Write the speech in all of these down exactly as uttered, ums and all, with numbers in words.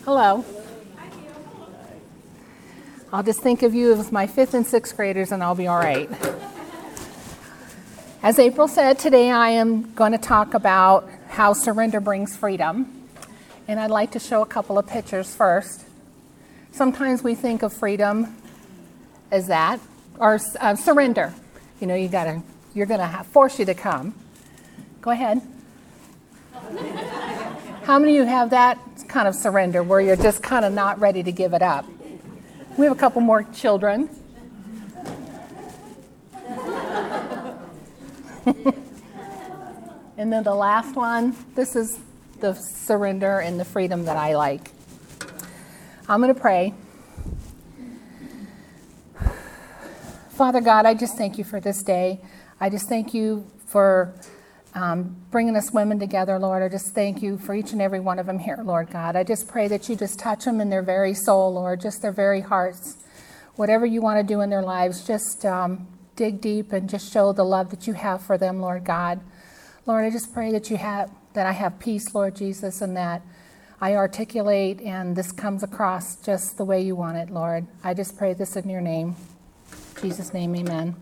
Hello. I'll just think of you as my fifth and sixth graders and I'll be all right. As April said, today I am going to talk about how surrender brings freedom. And I'd like to show a couple of pictures first. Sometimes we think of freedom as that, or uh, surrender. You know, you gotta, you're going to force you to come. Go ahead. How many of you have that kind of surrender where you're just kind of not ready to give it up? We have a couple more children. And then the last one, this is the surrender and the freedom that I like. I'm going to pray. Father God, I just thank you for this day. I just thank you for Um, bringing us women together, Lord. I just thank you for each and every one of them here, Lord God. I just pray that you just touch them in their very soul, Lord, just their very hearts. Whatever you want to do in their lives, just um, dig deep and just show the love that you have for them, Lord God. Lord, I just pray that you have, that I have peace, Lord Jesus, and that I articulate and this comes across just the way you want it, Lord. I just pray this in your name. In Jesus' name, amen.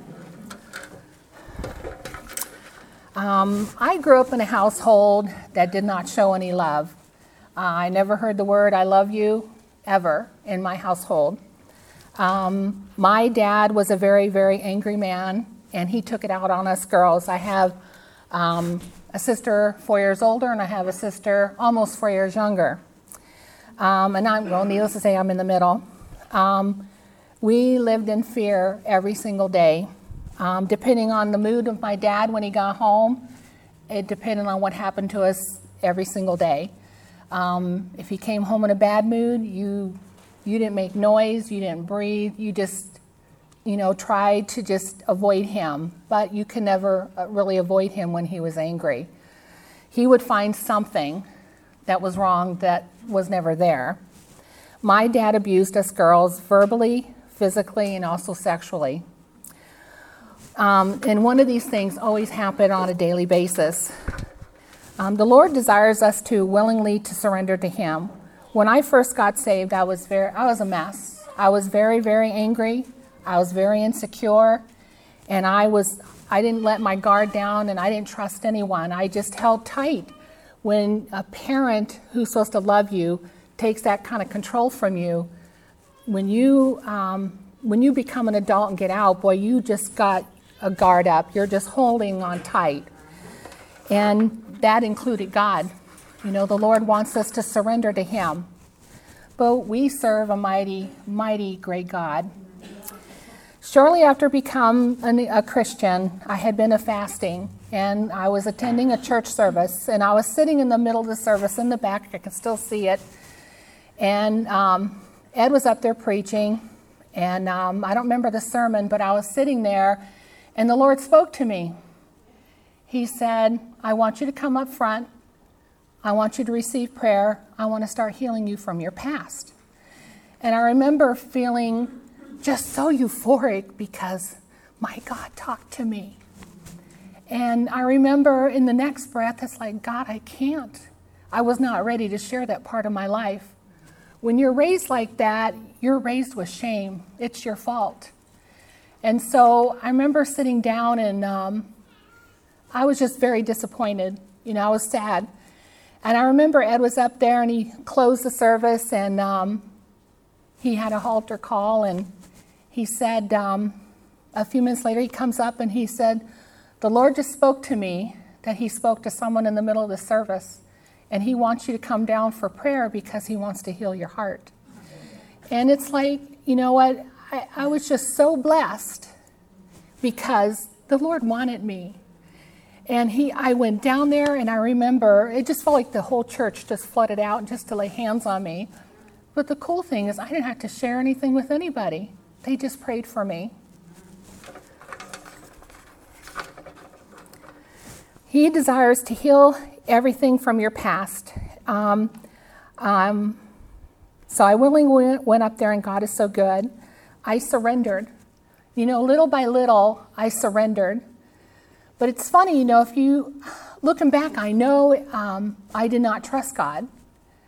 Um, I grew up in a household that did not show any love. Uh, I never heard the word I love you ever in my household. Um, my dad was a very, very angry man, and he took it out on us girls. I have um, a sister four years older, and I have a sister almost four years younger. Um, and I'm, well, needless to say, I'm in the middle. Um, we lived in fear every single day. Um, depending on the mood of my dad when he got home, it depended on what happened to us every single day. Um, if he came home in a bad mood, you you didn't make noise, you didn't breathe, you just, you know, tried to just avoid him. But you can never really avoid him when he was angry. He would find something that was wrong that was never there. My dad abused us girls verbally, physically, and also sexually. Um, and one of these things always happened on a daily basis. Um, the Lord desires us to willingly to surrender to Him. When I first got saved, I was very, I was a mess. I was very, very angry. I was very insecure, and I was, I didn't let my guard down, and I didn't trust anyone. I just held tight. When a parent who's supposed to love you takes that kind of control from you, when you, um, when you become an adult and get out, boy, you just got a guard up. You're just holding on tight. And that included God. You know, the Lord wants us to surrender to Him. But we serve a mighty, mighty great God. Shortly after becoming a Christian, I had been a fasting, and I was attending a church service, and I was sitting in the middle of the service in the back. I can still see it. And um, Ed was up there preaching, and um, I don't remember the sermon, but I was sitting there, and the Lord spoke to me. He said, I want you to come up front. I want you to receive prayer. I want to start healing you from your past. And I remember feeling just so euphoric because my God talked to me. And I remember in the next breath, it's like, God, I can't. I was not ready to share that part of my life. When you're raised like that, you're raised with shame. It's your fault. And so I remember sitting down, and um, I was just very disappointed. You know, I was sad. And I remember Ed was up there, and he closed the service, and um, he had a altar call, and he said, um, a few minutes later, he comes up and he said, the Lord just spoke to me that He spoke to someone in the middle of the service, and He wants you to come down for prayer because He wants to heal your heart. And it's like, you know what? I, I was just so blessed because the Lord wanted me. And he, I went down there, and I remember, it just felt like the whole church just flooded out just to lay hands on me. But the cool thing is I didn't have to share anything with anybody. They just prayed for me. He desires to heal everything from your past. Um, um, so I willingly went, went up there, and God is so good. I surrendered. You know, little by little, I surrendered. But it's funny, you know, if you, looking back, I know um, I did not trust God.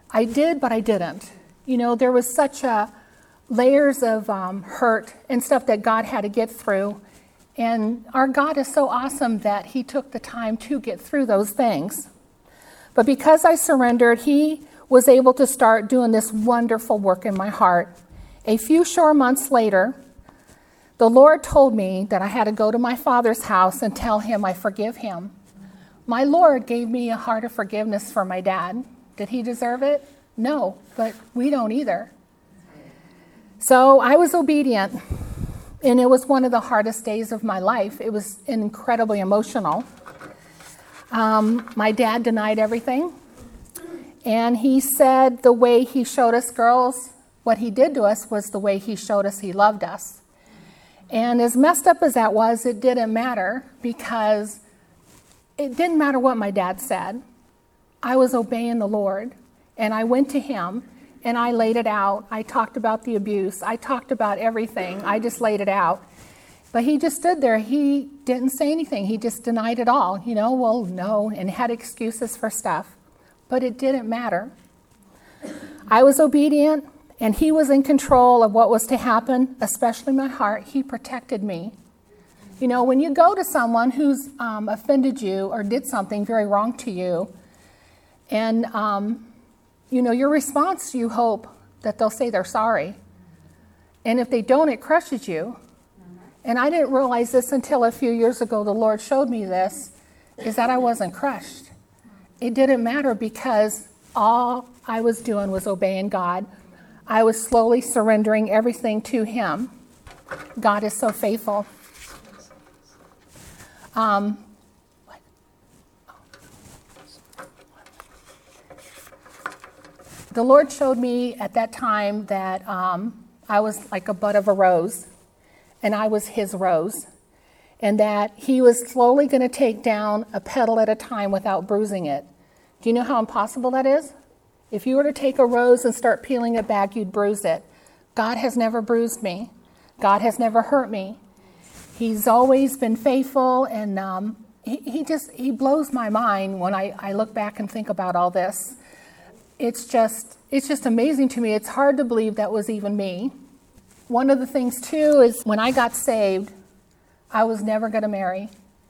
I did, but I didn't. You know, there was such a layers of um, hurt and stuff that God had to get through. And our God is so awesome that he took the time to get through those things. But because I surrendered, he was able to start doing this wonderful work in my heart. A few short months later, the Lord told me that I had to go to my father's house and tell him I forgive him. My Lord gave me a heart of forgiveness for my dad. Did he deserve it? No, but we don't either. So I was obedient, and it was one of the hardest days of my life. It was incredibly emotional. Um, my dad denied everything, and he said the way he showed us girls, what he did to us was the way he showed us he loved us. And as messed up as that was, it didn't matter, because it didn't matter what my dad said. I was obeying the Lord, and I went to him, and I laid it out. I talked about the abuse. I talked about everything. I just laid it out. But he just stood there. He didn't say anything. He just denied it all. You know, well, no, and had excuses for stuff. But it didn't matter. I was obedient, and he was in control of what was to happen, especially my heart. He protected me. You know, when you go to someone who's um, offended you or did something very wrong to you, and, um, you know, your response, you hope that they'll say they're sorry. And if they don't, it crushes you. And I didn't realize this until a few years ago. The Lord showed me this, is that I wasn't crushed. It didn't matter, because all I was doing was obeying God. I was slowly surrendering everything to him. God is so faithful. Um, The Lord showed me at that time that um, I was like a bud of a rose, and I was his rose, and that he was slowly going to take down a petal at a time without bruising it. Do you know how impossible that is? If you were to take a rose and start peeling it back, you'd bruise it. God has never bruised me. God has never hurt me. He's always been faithful, and um, he, he just, he blows my mind when I, I look back and think about all this. It's just, it's just amazing to me. It's hard to believe that was even me. One of the things, too, is when I got saved, I was never going to marry.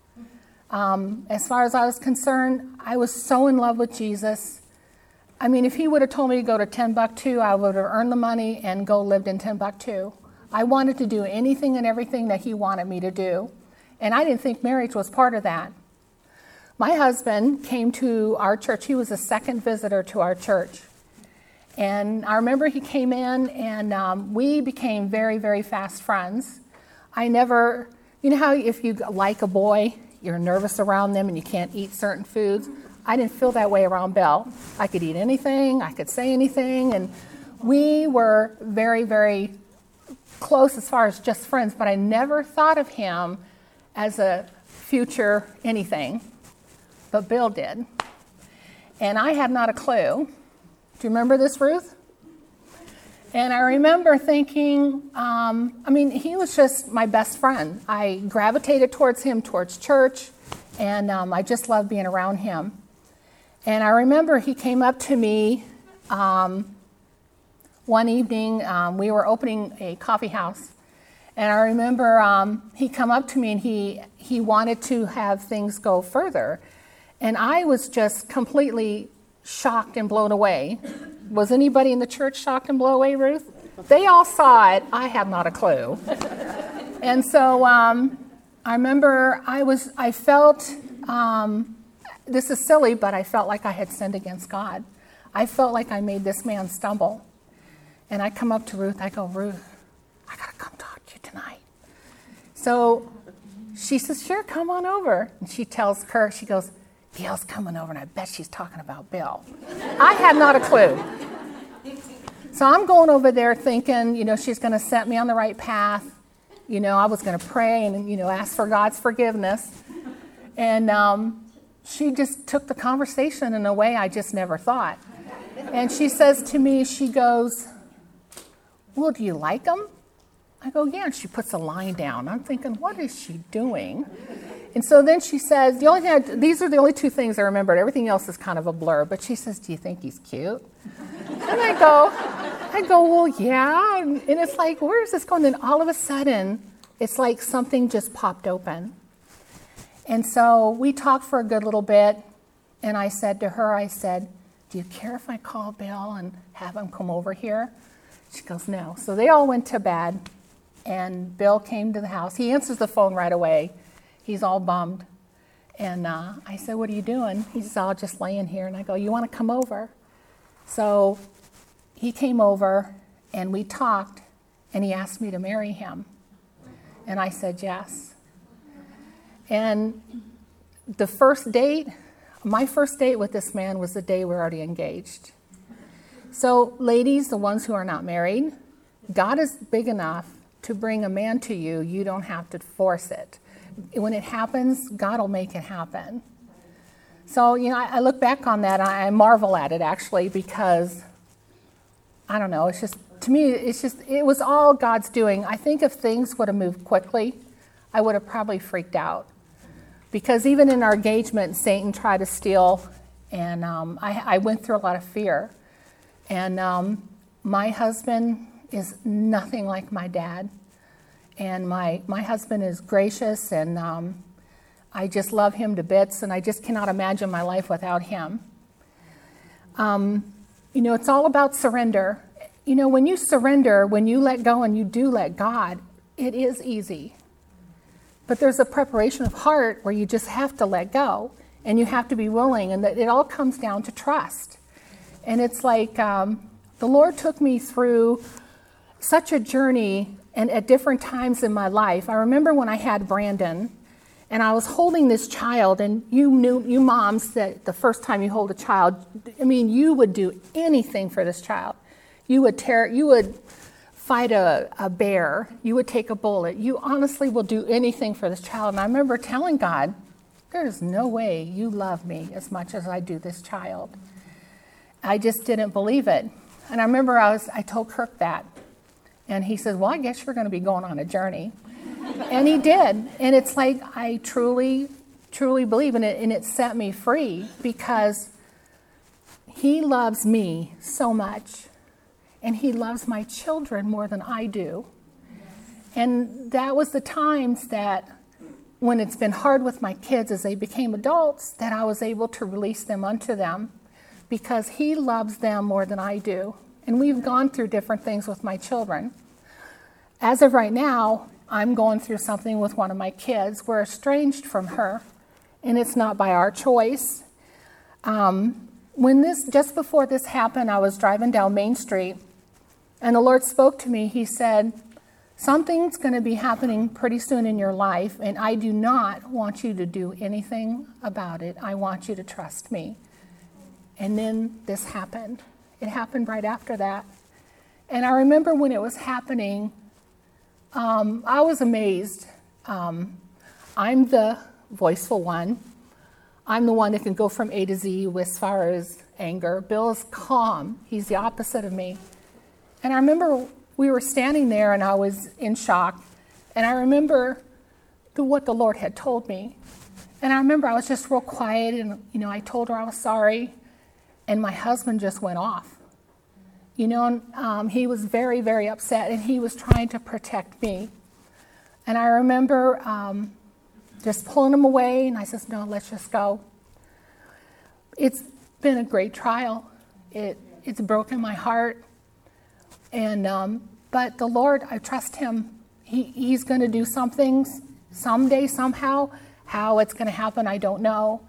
Um, as far as I was concerned, I was so in love with Jesus. I mean, if he would have told me to go to Timbuktu, I would have earned the money and go lived in Timbuktu. I wanted to do anything and everything that he wanted me to do. And I didn't think marriage was part of that. My husband came to our church. He was a second visitor to our church. And I remember he came in, and um, we became very, very fast friends. I never, you know how if you like a boy, you're nervous around them and you can't eat certain foods? I didn't feel that way around Bill. I could eat anything, I could say anything, and we were very, very close as far as just friends, but I never thought of him as a future anything. But Bill did. And I had not a clue. Do you remember this, Ruth? And I remember thinking, um, I mean, he was just my best friend. I gravitated towards him, towards church, and um, I just loved being around him. And I remember he came up to me um, one evening. Um, we were opening a coffee house. And I remember um, he come up to me, and he, he wanted to have things go further. And I was just completely shocked and blown away. Was anybody in the church shocked and blown away, Ruth? They all saw it. I had not a clue. And so um, I remember I was, I felt, um, this is silly, but I felt like I had sinned against God. I felt like I made this man stumble. And I come up to Ruth, I go, Ruth, I gotta come talk to you tonight. So she says, sure, come on over. And she tells Kirk, she goes, Gail's coming over, and I bet she's talking about Bill. I had not a clue. So I'm going over there thinking, you know, she's going to set me on the right path. You know, I was going to pray and, you know, ask for God's forgiveness. And um, she just took the conversation in a way I just never thought. And she says to me, she goes, well, do you like him? I go, yeah. And she puts a line down. I'm thinking, what is she doing? And so then she says, the only thing I, these are the only two things I remembered. Everything else is kind of a blur. But she says, do you think he's cute? And I go, I go, well, yeah. And it's like, where is this going? Then all of a sudden, it's like something just popped open. And so we talked for a good little bit. And I said to her, I said, do you care if I call Bill and have him come over here? She goes, no. So they all went to bed. And Bill came to the house. He answers the phone right away. He's all bummed. And uh, I said, what are you doing? He's all just laying here. And I go, you want to come over? So he came over, and we talked, and he asked me to marry him. And I said yes. And the first date, my first date with this man was the day we were already engaged. So ladies, the ones who are not married, God is big enough to bring a man to you. You don't have to force it. When it happens, God will make it happen. So, you know, I, I look back on that, I, I marvel at it, actually, because, I don't know, it's just, to me, it's just, it was all God's doing. I think if things would have moved quickly, I would have probably freaked out. Because even in our engagement, Satan tried to steal, and um, I, I went through a lot of fear. And um, my husband is nothing like my dad. And my, my husband is gracious, and um, I just love him to bits, and I just cannot imagine my life without him. Um, you know, it's all about surrender. You know, when you surrender, when you let go and you do let God, it is easy. But there's a preparation of heart where you just have to let go, and you have to be willing, and that it all comes down to trust. And it's like um, the Lord took me through such a journey, and at different times in my life. I remember when I had Brandon, and I was holding this child, and you knew, you moms, that the first time you hold a child, I mean, you would do anything for this child. You would tear, you would fight a, a bear. You would take a bullet. You honestly will do anything for this child. And I remember telling God, there is no way you love me as much as I do this child. I just didn't believe it. And I remember I was, I told Kirk that. And he said, well, I guess you're going to be going on a journey. And he did. And it's like, I truly, truly believe in it. And it set me free because he loves me so much. And he loves my children more than I do. And that was the times that when it's been hard with my kids as they became adults, that I was able to release them unto them because he loves them more than I do. And we've gone through different things with my children. As of right now, I'm going through something with one of my kids. We're estranged from her, and it's not by our choice. Um, when this, just before this happened, I was driving down Main Street, and the Lord spoke to me. He said, something's going to be happening pretty soon in your life, and I do not want you to do anything about it. I want you to trust me. And then this happened. It happened right after that. And I remember when it was happening, um, I was amazed. Um, I'm the voiceful one. I'm the one that can go from A to Z as far as anger. Bill's calm. He's the opposite of me. And I remember we were standing there and I was in shock. And I remember the, what the Lord had told me. And I remember I was just real quiet and, you know, I told her I was sorry. And my husband just went off. You know, um, he was very, very upset, and he was trying to protect me. And I remember um, just pulling him away, and I said, no, let's just go. It's been a great trial. It, it's broken my heart. And um, but the Lord, I trust him. He, he's going to do something someday, somehow. How it's going to happen, I don't know.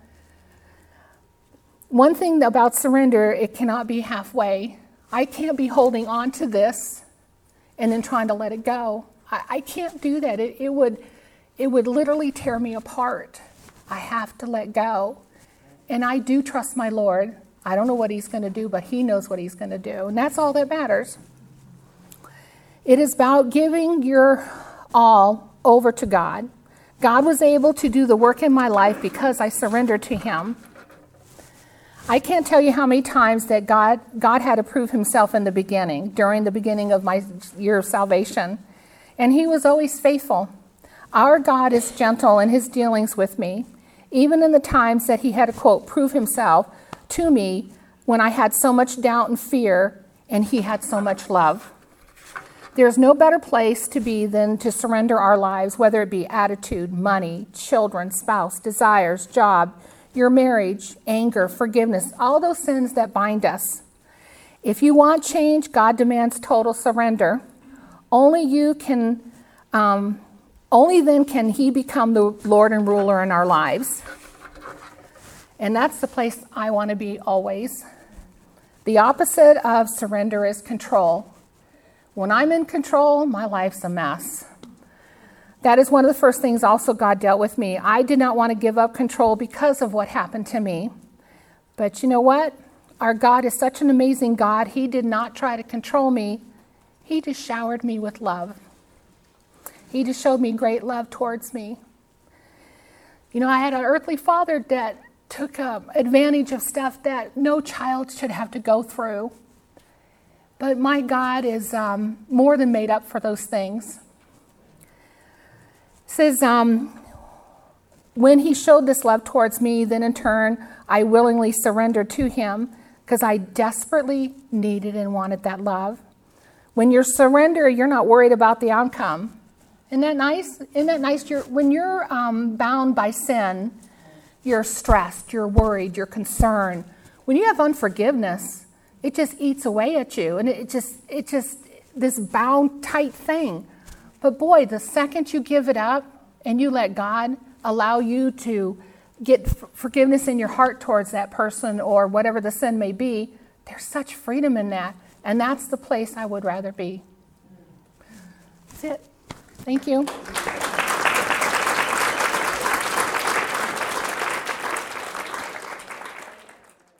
One thing about surrender, it cannot be halfway. I can't be holding on to this and then trying to let it go. I, I can't do that. It, it would, it would literally tear me apart. I have to let go. And I do trust my Lord. I don't know what he's going to do, but he knows what he's going to do. And that's all that matters. It is about giving your all over to God. God was able to do the work in my life because I surrendered to him. I can't tell you how many times that God, God had to prove himself in the beginning, during the beginning of my year of salvation. And he was always faithful. Our God is gentle in his dealings with me, even in the times that he had to, quote, prove himself to me when I had so much doubt and fear. and he had so much love. There's no better place to be than to surrender our lives, whether it be attitude, money, children, spouse, desires, job, your marriage, anger, forgiveness, all those sins that bind us. If you want change, God demands total surrender. Only you can, um, only then can he become the Lord and ruler in our lives. And that's the place I want to be always. The opposite of surrender is control. When I'm in control, my life's a mess. That is one of the first things also God dealt with me. I did not want to give up control because of what happened to me. But you know what? Our God is such an amazing God. He did not try to control me. He just showered me with love. He just showed me great love towards me. You know, I had an earthly father that took uh, advantage of stuff that no child should have to go through. But my God is um, more than made up for those things. It says, um, when he showed this love towards me, then in turn, I willingly surrendered to him because I desperately needed and wanted that love. When you surrender, you're not worried about the outcome. Isn't that nice? Isn't that nice? You're, when you're um, bound by sin, you're stressed, you're worried, you're concerned. When you have unforgiveness, it just eats away at you, and it just, it just, this bound tight thing. But boy, the second you give it up and you let God allow you to get f- forgiveness in your heart towards that person or whatever the sin may be, there's such freedom in that. And that's the place I would rather be. That's it. Thank you.